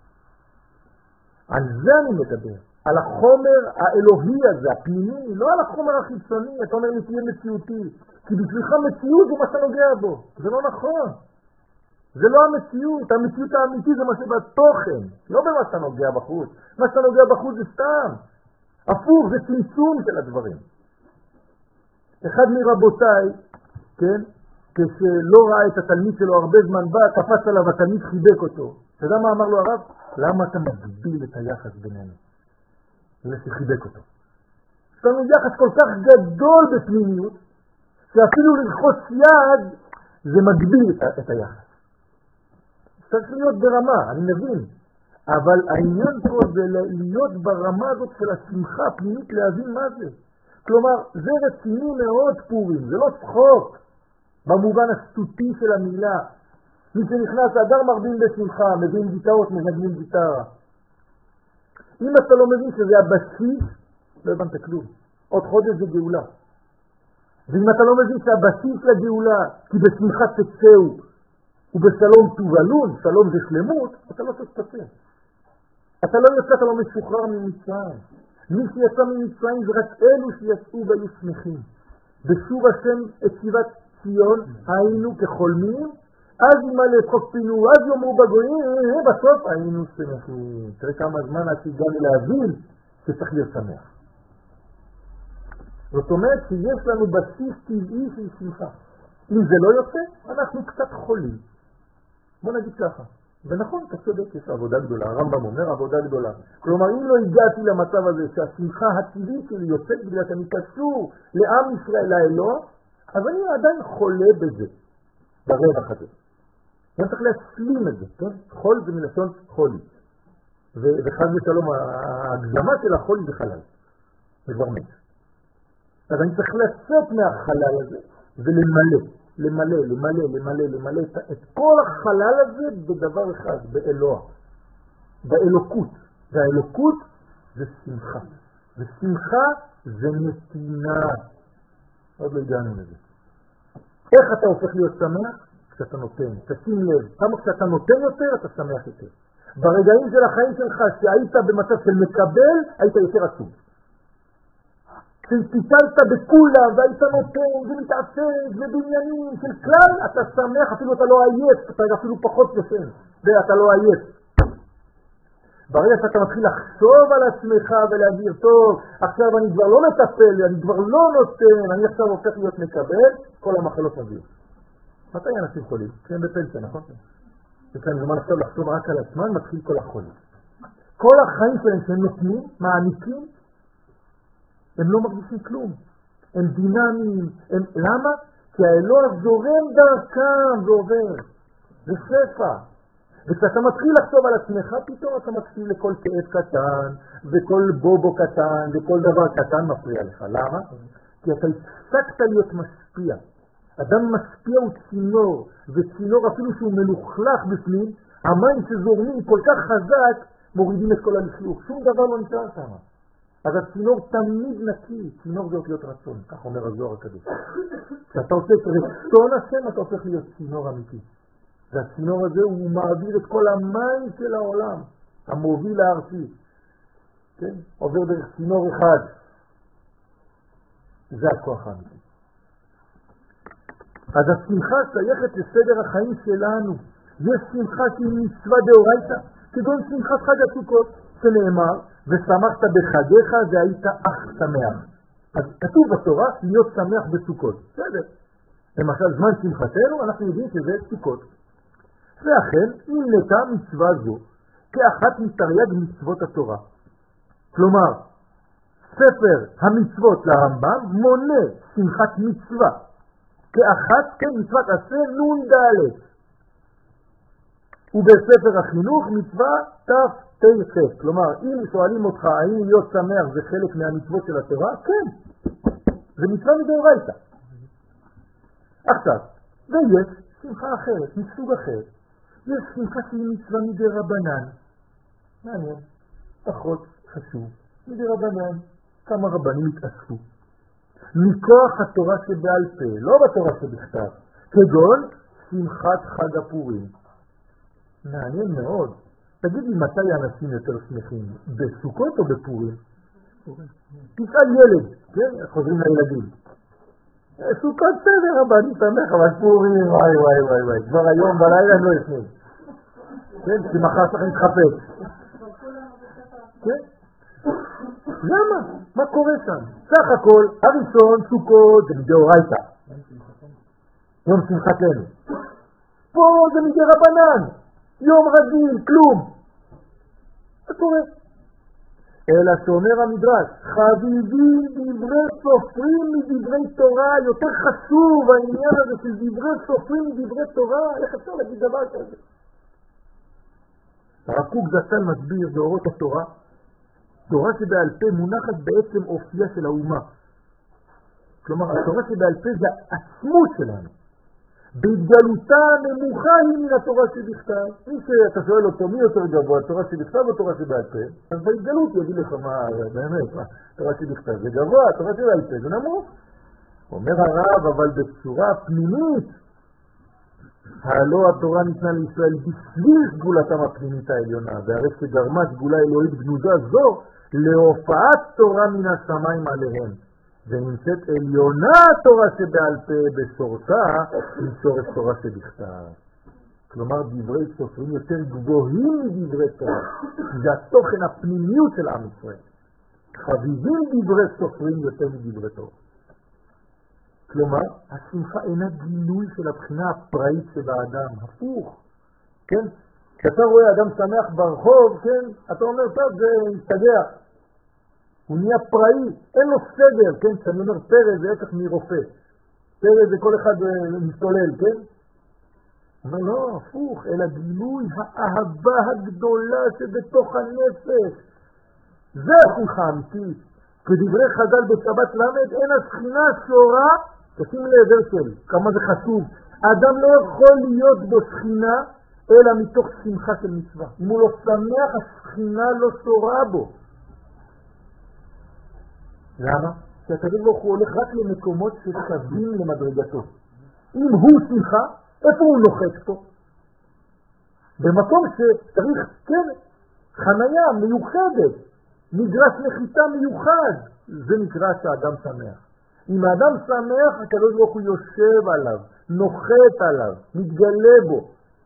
על זה אני מדבר. על החומר האלוהי הזה, הפנימי, לא על החומר החיצוני. אתה אומר לי תהיה מציאותי. כי בשבילך מציאות זה מה שאתה נוגע בו. זה לא נכון. זה לא המציאות. המציאות האמיתית זה מה שבתוכן. לא במה שאתה נוגע בחוץ. מה שאתה נוגע בחוץ זה סתם. הפוך, זה צמצום של הדברים. אחד מרבותיי, כן, כשלא ראה את התלמיד שלו הרבה זמן בא, קפץ עליו, התלמיד חיבק אותו. אתה יודע מה אמר לו הרב? למה אתה מגביל את היחס בינינו? זה שחיבק אותו. יש לנו יחס כל כך גדול בפנימיות, שאפילו ללחוץ יד זה מגביל את היחס. צריך להיות ברמה, אני מבין. אבל העניין פה זה להיות ברמה הזאת של השמחה הפנימית, להבין מה זה. כלומר, זה רציני מאוד פורים, זה לא צחוק. במובן השטותי של המילה. מי שנכנס אדר מרבים בשמחה, מבין גיטרות, מנגנים גיטרה. אם אתה לא מבין שזה הבסיס, לא הבנת כלום. עוד חודש זה גאולה. ואם אתה לא מבין שהבסיס לגאולה, כי בשמחה תצאו, ובשלום תובלון, שלום זה שלמות, אתה לא תצטפה. אתה לא יוצא, אתה לא משוחרר ממצרים. מי שיצא ממצרים זה רק אלו שיצאו והיו שמחים. בשוב השם את שיבת ציון היינו כחולמים, אז ימלא חופפינו, אז יאמרו בגויים, בסוף היינו שמחים. תראה כמה זמן עד שהגענו להבין שצריך להיות שמח. זאת אומרת שיש לנו בסיס טבעי של שמחה. אם זה לא יוצא, אנחנו קצת חולים. בוא נגיד ככה. ונכון, אתה צודק, יש עבודה גדולה. הרמב"ם אומר עבודה גדולה. כלומר, אם לא הגעתי למצב הזה שהשמחה הטבעית שלי יוצאת בגלל שאני קשור לעם ישראל האלוה, אז אני עדיין חולה בזה, ברווח הזה. אני צריך להסלים את זה, כן? חול זה מלשון חולי. וחד ושלום, ההגזמה של החולי זה חלל. זה כבר מת. אז אני צריך לצאת מהחלל הזה ולמלא את כל החלל הזה בדבר אחד, באלוה, באלוקות. והאלוקות זה שמחה. ושמחה זה נתינה. עוד לא הגענו לזה. איך אתה הופך להיות שמח? כשאתה נותן. תשים לב, כמה כשאתה נותן יותר, אתה שמח יותר. ברגעים של החיים שלך, שהיית במצב של מקבל, היית יותר עצוב. כשטיפלת בכולם והיית נותן ומתעסק ובניינים של כלל, אתה שמח, אפילו אתה לא עייף, אתה אפילו פחות ישן, ואתה לא עייף. ברגע שאתה מתחיל לחשוב על עצמך ולהגיד, טוב, עכשיו אני כבר לא מטפל, אני כבר לא נותן, אני עכשיו הופך להיות מקבל, כל המחלות מביאות. מתי אנשים חולים? כשהם בפנסיה, נכון? וכאן זמן עכשיו לחשוב רק על עצמם, מתחיל כל החולים. כל החיים שלהם שהם נותנים, מעניקים, הם לא מרגישים כלום. הם דינמיים. למה? כי האלוה זורם דרכם ועובר. זה שפע. וכשאתה מתחיל לחשוב על עצמך, פתאום אתה מתחיל לכל כאב קטן, וכל בובו קטן, וכל דבר קטן מפריע לך. למה? כי אתה הפסקת להיות משפיע. אדם משפיע הוא צינור, וצינור אפילו שהוא מלוכלך בפנים, המים שזורמים כל כך חזק, מורידים את כל הלכלוך. שום דבר לא נשאר שם. אז הצינור תמיד נקי, צינור זה להיות רצון, כך אומר הזוהר הקדוש. כשאתה עושה את רצון השם, אתה הופך להיות צינור אמיתי. והצינור הזה הוא מעביר את כל המים של העולם, המוביל הארצי. כן? עובר דרך צינור אחד. זה הכוח האמיתי. אז השמחה שייכת לסדר החיים שלנו. יש שמחה שהיא מצווה דאורייתא, כגון שמחת חג הסוכות, שנאמר, ושמחת בחגיך והיית אך שמח. אז כתוב בתורה להיות שמח בסוכות. בסדר. למשל, זמן שמחתנו, אנחנו יודעים שזה סוכות. ואכן, נמנתה מצווה זו כאחת מתרי"ג מצוות התורה. כלומר, ספר המצוות לרמב"ם מונה שמחת מצווה כאחת כמצוות עשה נ"ד. ובספר החינוך מצווה ת"ח. כלומר, אם שואלים אותך האם להיות שמח זה חלק מהמצוות של התורה, כן. זה מצווה מדאורייתא. עכשיו, ויש שמחה אחרת, מסוג אחר. יש שמחה שהיא מצווה מדרבנן. מעניין, פחות חשוב. מדרבנן, כמה רבנים התאספו. מכוח התורה שבעל פה, לא בתורה שבכתב. כגון שמחת חג הפורים. מעניין מאוד. תגיד לי מתי אנשים יותר שמחים, בסוכות או בפורים? תשאל ילד, כן? חוזרים לילדים. סוכות בסדר, אבל אני שמח, אבל פורים, וואי. כבר היום בלילה הם לא ישנים. כן? כי מחר צריך להתחפש. כן? למה? מה קורה שם? סך הכל, הראשון, סוכות, זה מדאורייתא. יום שמחתנו. פה זה מדרבנן. יום רגיל, כלום. מה קורה? אלא שאומר המדרש, חביבים דברי סופרים מדברי תורה, יותר חשוב העניין הזה של דברי סופרים מדברי תורה, איך אפשר להגיד דבר כזה? הרב קוק זצ"ל מסביר באורות התורה, תורה שבעל פה מונחת בעצם אופייה של האומה. כלומר, התורה שבעל פה זה העצמות שלנו. בהתגלותה נמוכה היא מן התורה שבכתב. מי שאתה שואל אותו מי יותר גבוה, התורה שבכתב או תורה שבעל פה, אז בהתגלות יגיד לך מה, באמת, התורה שבכתב זה גבוה, התורה שבעל פה זה נמוך. אומר הרב, אבל בצורה פנימית, הלא התורה ניתנה לישראל בשביל סגולתם הפנימית העליונה, והרי שגרמה סגולה אלוהית גנוזה זו להופעת תורה מן השמיים עליהם, ונמצאת עליונה התורה שבעל פה בסורתה עם שורש תורה שבכתב. כלומר דברי סופרים יותר גבוהים מדברי תורה, זה התוכן הפנימיות של עם ישראל. חביבים דברי סופרים יותר מדברי תורה. כלומר, השמחה אינה גילוי של הבחינה הפראית של האדם, הפוך. כן? כשאתה רואה אדם שמח ברחוב, כן? אתה אומר, טוב, זה יסתגע. הוא נהיה פראי, אין לו סדר, כן? כשאני אומר פרא זה לקח מרופא. פרא זה כל אחד מסתולל, כן? אבל לא, הפוך, אלא גילוי האהבה הגדולה שבתוך הנפש. זה השמחה האמיתית. כדברי חז"ל בשבת למד, אין השכינה שורה, תשים לב הרצל, כמה זה חשוב. האדם לא יכול להיות בו שכינה, אלא מתוך שמחה של מצווה. אם הוא לא שמח, השכינה לא שורה בו. למה? כי הקדוש ברוך הוא הולך רק למקומות ששווים למדרגתו. אם הוא שמחה, איפה הוא נוחת פה? במקום שצריך, כן, חנייה מיוחדת, מגרש נחיתה מיוחד, זה נקרא שהאדם שמח. אם האדם שמח, הקדוש ברוך הוא יושב עליו, נוחת עליו, מתגלה בו.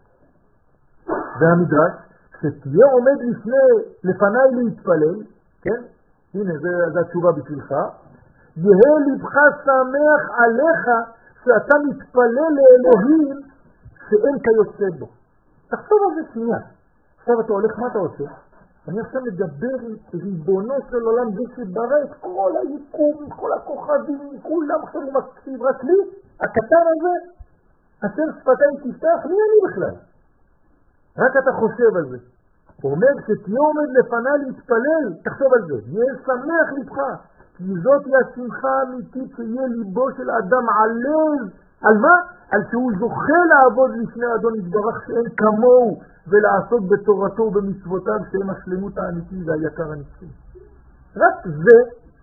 והמדרש, שתהיה עומד לפניי להתפלל, כן? הנה, זו התשובה בשבילך. יהיה לבך שמח עליך שאתה מתפלל לאלוהים שאין כיוצא בו. תחשוב על זה שנייה. עכשיו אתה הולך, מה אתה עושה? אני עכשיו מדבר עם ריבונו של עולם, זה שברא את כל היקום, כל הכוכבים, כולם עכשיו הוא מקשיב רק לי, הקטן הזה, אשר שפתיים תפתח, מי אני בכלל? רק אתה חושב על זה. הוא אומר, כשתהיה עומד לפנה להתפלל, תחשוב על זה, יהיה שמח לבך, כי זאת היא השמחה האמיתית שיהיה ליבו של אדם עלב, על מה? על שהוא זוכה לעבוד לפני אדון יתברך שאין כמוהו, ולעשות בתורתו ובמצוותיו שהם השלמות האמיתית והיקר הנצחי. רק זה,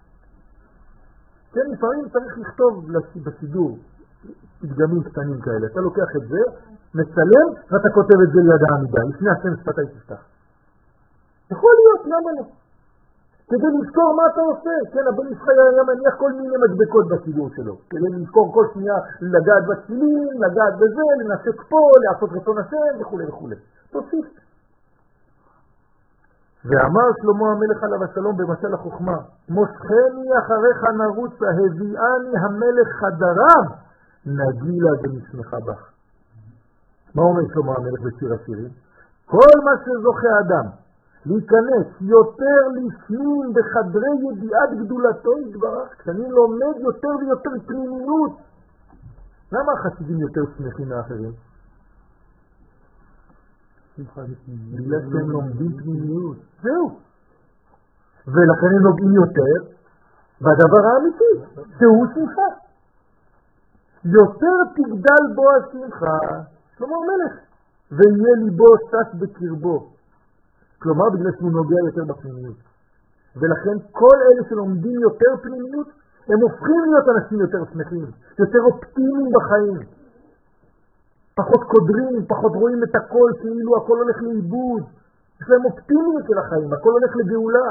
כן, לפעמים צריך לכתוב בסידור פתגמים קטנים כאלה. אתה לוקח את זה, מצלם, ואתה כותב את זה ליד העמידה, לפני השם שפתי תפתח. יכול להיות, למה לא? כדי לזכור מה אתה עושה, כן, הבן ישראל היה מניח כל מיני מדבקות בסידור שלו, כדי לזכור כל שנייה לגעת בצילים, לגעת בזה, לנשק פה, לעשות רצון השם וכו' וכו'. תוסיף. ואמר שלמה המלך עליו השלום במשל החוכמה, מושכני אחריך נרוץ, הביאני המלך חדריו, נגילה ונשמחה בך. מה אומר שלמה המלך בשיר השירים? כל מה שזוכה אדם, להיכנס יותר לפנים בחדרי ידיעת גדולתו יתברך, כשאני לומד יותר ויותר פנימיות. למה החסידים יותר שמחים מאחרים? בגלל שהם לומדים פנימיות. זהו. ולכן הם נוגעים יותר בדבר האמיתי, שהוא שמחה. יותר תגדל בו השמחה, שלמה המלך, ויהיה ליבו שש בקרבו. כלומר, בגלל שהוא נוגע יותר בפנימיות. ולכן כל אלה שלומדים יותר פנימיות, הם הופכים להיות אנשים יותר שמחים, יותר אופטימיים בחיים. פחות קודרים, פחות רואים את הכל כאילו הכל הולך לאיבוד. יש להם אופטימיות של החיים, הכל הולך לגאולה.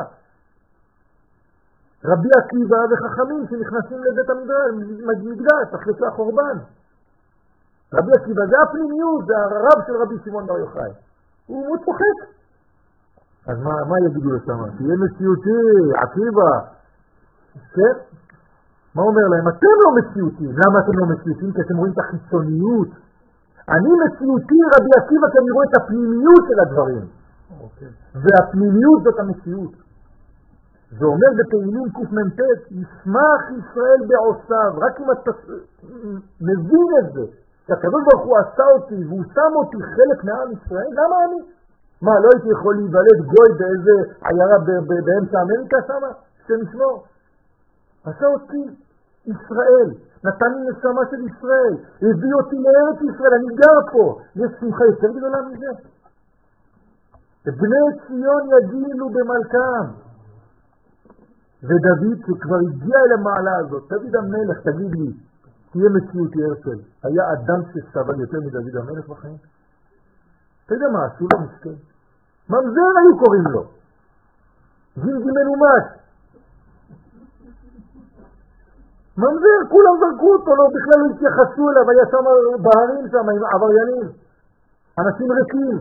רבי עקיבא וחכמים שנכנסים לבית המקדש אחרי שהחורבן. רבי עקיבא זה הפנימיות, זה הרב של רבי שמעון בר יוחאי. הוא צוחק. אז מה יגידו לשם? תהיה מציאותי, עקיבא. כן? מה אומר להם? אתם לא מציאותיים. למה אתם לא מציאותיים? כי אתם רואים את החיצוניות. אני מציאותי רבי עקיבא כי אני רואה את הפנימיות של הדברים. והפנימיות זאת המציאות. זה אומר בתהילים קמ"ט, ישמח ישראל בעושיו. רק אם אתה מבין את זה, שהקדוש ברוך הוא עשה אותי והוא שם אותי חלק מעם ישראל, למה אני? מה, לא הייתי יכול להיוולד גוי באיזה עיירה באמצע אמריקה שמה? שנשמור. עשה אותי ישראל. נתן לי נשמה של ישראל, הביא אותי לארץ ישראל, אני גר פה. יש שמחה יותר גדולה מזה? בני ציון יגילו במלכם. ודוד שכבר הגיע אל המעלה הזאת, דוד המלך, תגיד לי, תהיה מציאות הרצל, היה אדם שסבל יותר מדוד המלך בחיים? אתה יודע מה עשו לו מסכן? ממזר היו קוראים לו, גינגי מנומס, ממזר, כולם זרקו אותו, לא, בכלל לא התייחסו אליו, היה שם בהרים שם עם עבריינים, אנשים ריקים.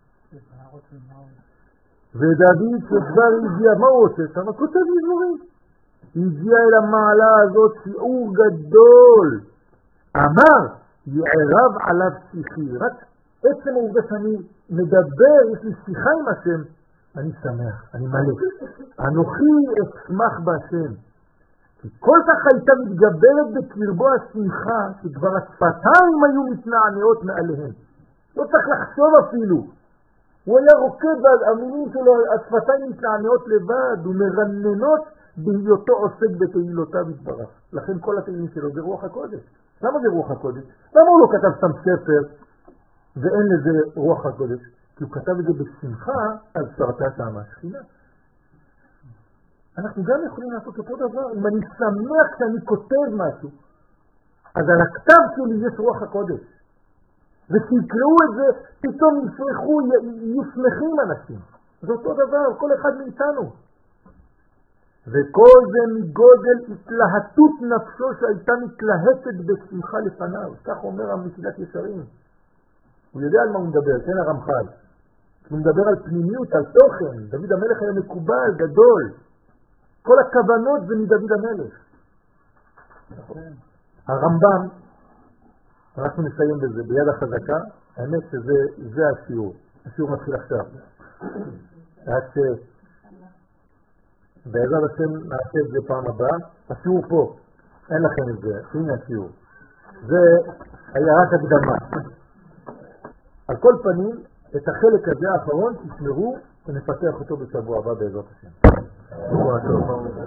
ודוד שכבר הגיע, מה הוא עושה? שם כותב מזמורים. הגיע אל המעלה הזאת שיעור גדול. אמר, יערב עליו שיחי. רק עצם העובדה שאני מדבר, יש לי שיחה עם השם, אני שמח, אני מלא. אנוכי אשמח בהשם. כי כל כך הייתה מתגברת בקרבו השמחה, שכבר השפתיים היו מתנענעות מעליהם. לא צריך לחשוב אפילו. הוא היה רוקד והמילים שלו, השפתיים מתנענעות לבד ומרננות בהיותו עוסק בתהילותיו יתברך. לכן כל התהילים שלו זה רוח הקודש. למה זה רוח הקודש? למה הוא לא כתב סתם ספר ואין לזה רוח הקודש? כי הוא כתב את זה בשמחה על סרטת השכינה. אנחנו גם יכולים לעשות אותו דבר. אם אני שמח שאני כותב משהו, אז על הכתב שלי יש רוח הקודש. ושיקראו את זה, פתאום יפרחו, יהיו שמחים אנשים. זה אותו דבר, כל אחד מאיתנו. וכל זה מגודל התלהטות נפשו שהייתה מתלהטת בשמחה לפניו. כך אומר המסילת ישרים. הוא יודע על מה הוא מדבר, כן הרמח"ל. הוא מדבר על פנימיות, על תוכן. דוד המלך היה מקובל, גדול. כל הכוונות זה מדוד המלך. הרמב"ם, אנחנו נסיים בזה, ביד החזקה, האמת שזה השיעור. השיעור מתחיל עכשיו. עד שבעזרת השם נעשה את זה פעם הבאה. השיעור פה, אין לכם את זה, הנה השיעור. זה היה רק הקדמה. על כל פנים, את החלק הזה האחרון תשמרו ונפתח אותו בשבוע הבא בעזרת השם.